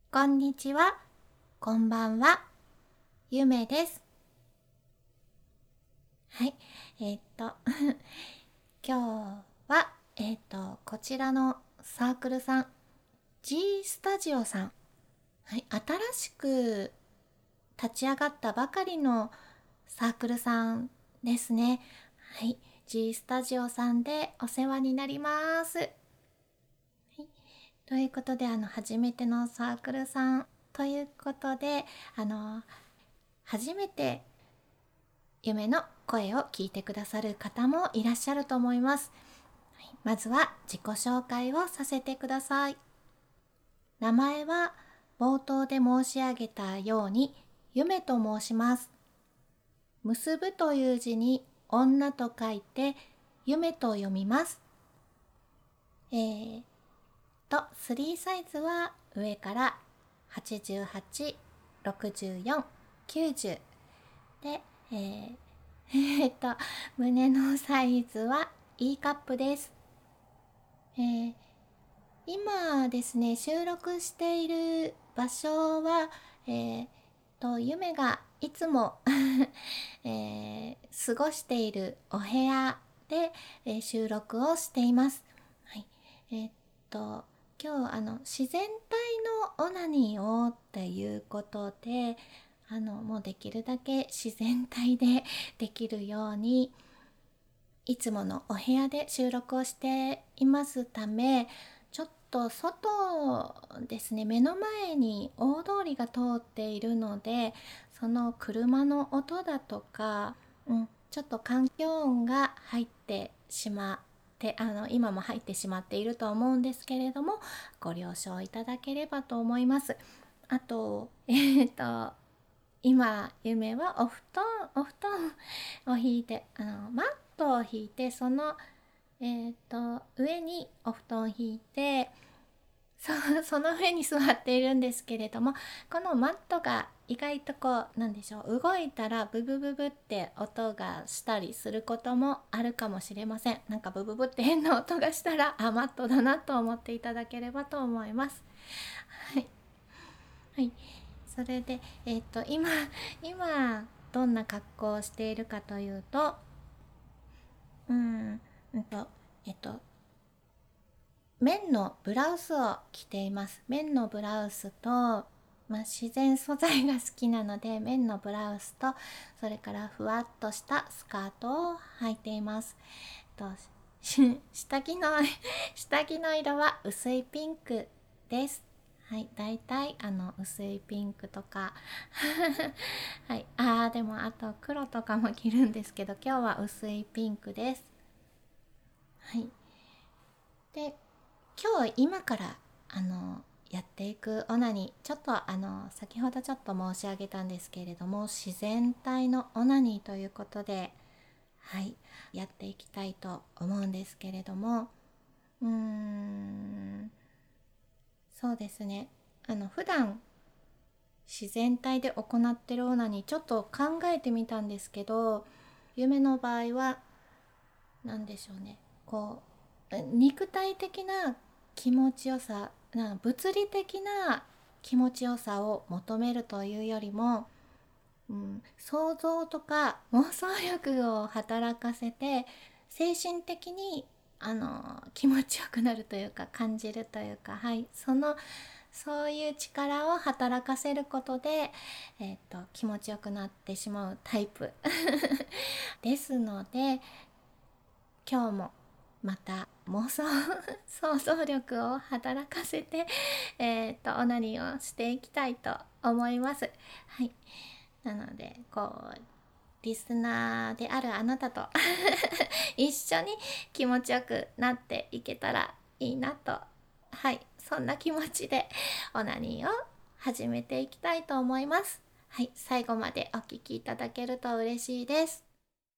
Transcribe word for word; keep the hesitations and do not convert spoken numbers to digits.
こんにちは、こんばんは、ゆめです。はい、えーっと、今日は、えーっと、こちらのサークルさん、G スタジオさん、はい、新しく立ち上がったばかりのサークルさんですね。はい、G スタジオさんでお世話になります。はい、ということで、あの、初めてのサークルさんということで、あの、初めて夢の声を聞いてくださる方もいらっしゃると思います。はい、まずは自己紹介をさせてください。名前は冒頭で申し上げたように夢と申します。結ぶという字に女と書いて夢と読みます。えー、とスリーサイズは上からはちじゅうはち、ろくじゅうよん、きゅうじゅうで、えーえーっと、胸のサイズは E カップです。えー今ですね、収録している場所は、えーと、夢がいつもえー過ごしているお部屋で、えー収録をしています。はい。えーっと、今日、あの、自然体のオナニーをっていうことで、あの、もうできるだけ自然体でできるように、いつものお部屋で収録をしていますため、ちょっと外ですね、目の前に大通りが通っているので、その車の音だとか、うん、ちょっと環境音が入ってしまって、あの、今も入ってしまっていると思うんですけれども、ご了承いただければと思います。あと、えっと、今、夢はお布団、お布団を引いて、あの、マットを引いて、その、えっと、上にお布団を引いて、そその上に座っているんですけれども、このマットが意外とこう、なんでしょう、動いたらブブブブって音がしたりすることもあるかもしれません。なんかブブブって変な音がしたら、あ、マットだなと思っていただければと思います。はい。はい。それで、えっと、今、今、どんな格好をしているかというと、うん、うんと、えっと、綿のブラウスを着ています。綿のブラウスと、まあ、自然素材が好きなので、綿のブラウスと、それからふわっとしたスカートを履いています。と下着の下着の色は薄いピンクです。はい、だいたいあの薄いピンクとかはい、あーでもあと黒とかも着るんですけど、今日は薄いピンクです。はい。で、今日今からあのやっていくオナニー、ちょっとあの先ほどちょっと申し上げたんですけれども、自然体のオナニーということで、はい、やっていきたいと思うんですけれども、うーん、そうですね。あの普段自然体で行ってるオナニーちょっと考えてみたんですけど、夢の場合は何でしょうね、こう肉体的な気持ちよさ、な物理的な気持ちよさを求めるというよりも、うん、想像とか妄想力を働かせて精神的にあの気持ちよくなるというか、感じるというか、はい、そのそういう力を働かせることで、えーと、気持ちよくなってしまうタイプですので、今日もまた妄想想像力を働かせて、えーと、オナニーをしていきたいと思います。はい。なので、こう、リスナーであるあなたと一緒に気持ちよくなっていけたらいいなと、はい、そんな気持ちでオナニーを始めていきたいと思います。はい、最後までお聞きいただけると嬉しいです。